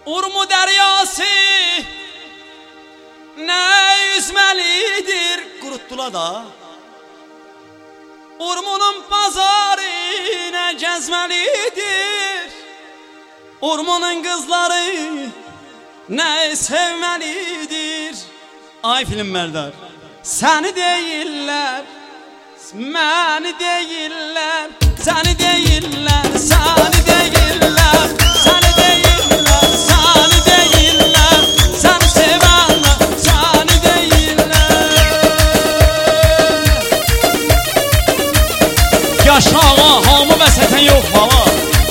Urmu deryası ne yüzmelidir kuruttular da. Urmunun pazarı ne gezmelidir. Urmunun kızları ne sevmelidir. Ay film Merdar, seni değiller, beni değiller, seni değiller, seni değiller, seni değiller, seni değiller, seni sevenler, seni değiller. Yaşa ağa, hamı və sətən yox baba.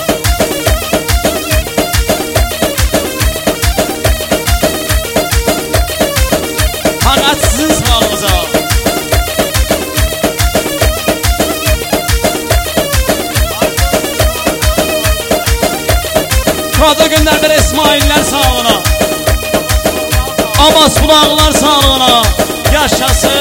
Fakat sizin sağlığınıza. Kado gönderdiler İsmail'ler sağlığına. Abbas Bulağlar sağlığına. Yaşasın.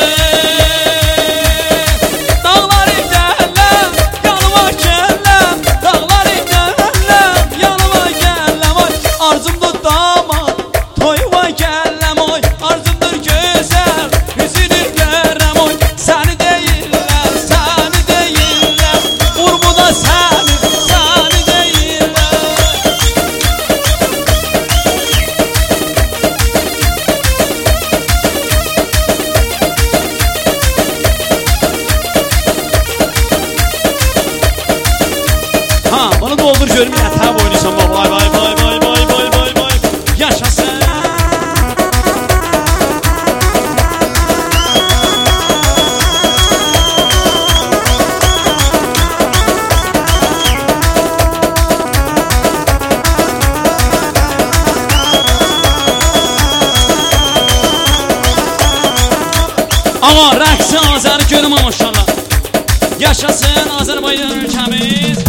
Dağlar giderler, yanıma gelirler. Dağlar giderler, yanıma gelirler. Arzumdur damat, toyuma gelirler. Arzumdur güzel, yüzünü görürüm. Seni değiller, seni değiller. Urmu da seni, seni değiller. Ha, bunu doldur görüm yatağa boynuysan baba. Vay vay vay vay vay vay vay vay. Yaşasın. Ama rəqsi Azər görüm maşallah. Yaşasın Azərbaycan ülkəmiz.